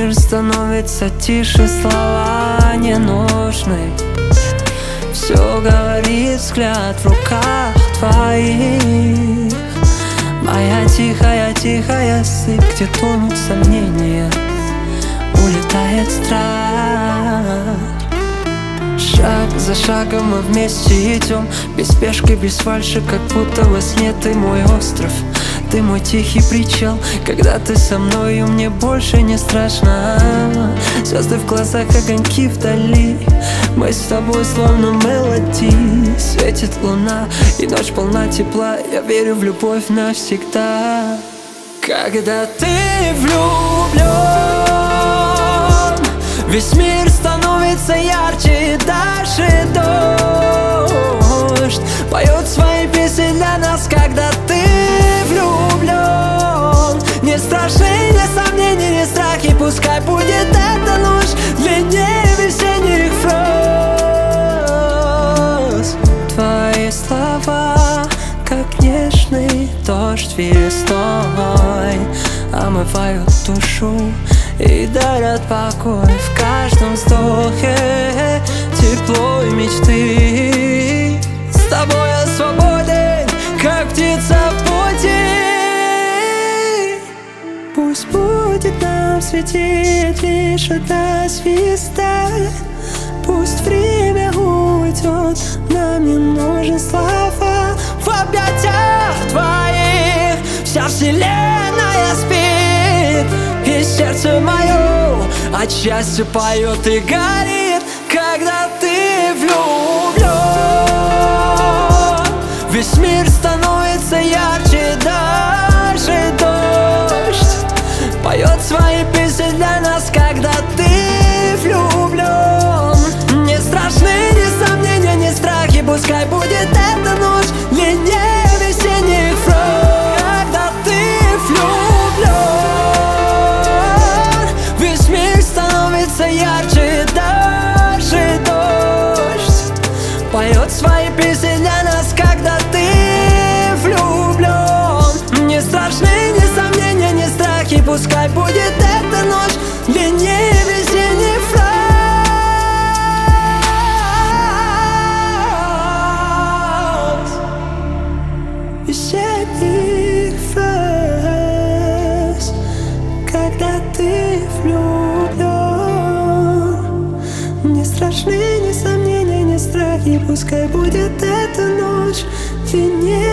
мир становится тише, слова не нужны. Все говорит взгляд в руках твоих. Моя тихая сыпь, где тонут сомнения, улетает страх. Шаг за шагом мы вместе идем, без спешки, без фальши, как будто во сне. Ты мой остров, ты мой тихий причал. Когда ты со мною, мне больше не страшно. Звезды в глазах, огоньки вдали. Мы с тобой словно мелодии. Светит луна, и ночь полна тепла. Я верю в любовь навсегда. Когда ты влюблен, весь мир становится ярче, и дальше дождь поет свои песни для нас. Когда ты влюблен, не страшны ни сомнения, ни страхи. Пускай будет эта ночь длиннее весенних фраз. Твои слова, как нежный дождь весной, омывают душу и дарят покой в каждом вздохе, тепло и мечты. С тобой я свободен, как птица в пути. Пусть будет нам светить лишь одна звезда. Пусть время уйдет, нам не нужны слова. В объятиях твоих вся вселенная спит, и сердце мое от счастья поет и горит. Когда ты влюблен, весь мир становится ярче, даже дождь поет свои песни для нас. Когда ты влюблен, не страшны ни сомнения, ни страхи. Пускай будет эта ночь длиннее весенних фраз. Когда ты влюблен, весь мир становится ярче, даже дождь поет свои песни для нас. Когда ты влюблен, не страшны ни сомнения, ни страхи. Пускай будет эта ночь длиннее весенних фраз. Весенних фраз. Когда ты влюблен, не страшны ни сомнения, ни страхи. Пускай будет эта ночь длиннее